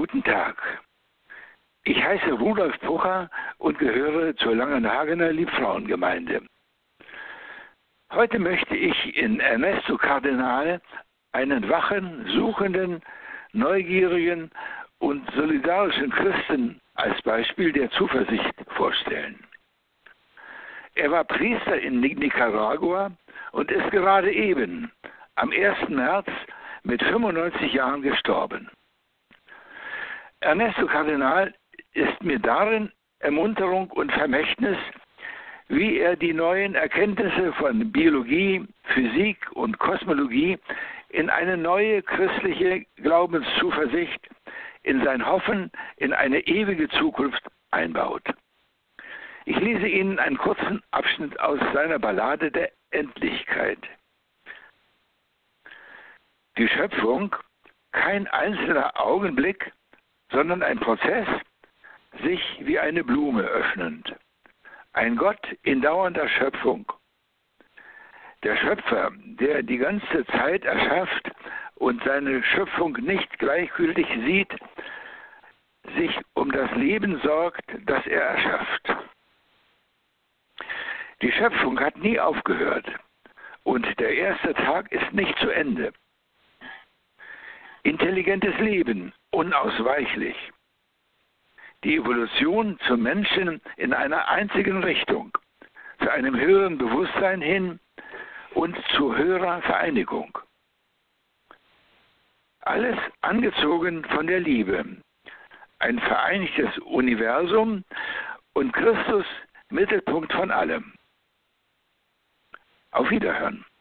Guten Tag. Ich heiße Rudolf Pucher und gehöre zur Langenhagener Liebfrauengemeinde. Heute möchte ich in Ernesto Cardenal einen wachen, suchenden, neugierigen und solidarischen Christen als Beispiel der Zuversicht vorstellen. Er war Priester in Nicaragua und ist gerade eben am 1. März mit 95 Jahren gestorben. Ernesto Cardenal ist mir darin Ermunterung und Vermächtnis, wie er die neuen Erkenntnisse von Biologie, Physik und Kosmologie in eine neue christliche Glaubenszuversicht, in sein Hoffen in eine ewige Zukunft einbaut. Ich lese Ihnen einen kurzen Abschnitt aus seiner Ballade der Endlichkeit. Die Schöpfung, kein einzelner Augenblick, sondern ein Prozess, sich wie eine Blume öffnend. Ein Gott in dauernder Schöpfung. Der Schöpfer, der die ganze Zeit erschafft und seine Schöpfung nicht gleichgültig sieht, sich um das Leben sorgt, das er erschafft. Die Schöpfung hat nie aufgehört und der erste Tag ist nicht zu Ende. Intelligentes Leben, unausweichlich. Die Evolution zum Menschen in einer einzigen Richtung, zu einem höheren Bewusstsein hin und zu höherer Vereinigung. Alles angezogen von der Liebe. Ein vereinigtes Universum und Christus Mittelpunkt von allem. Auf Wiederhören.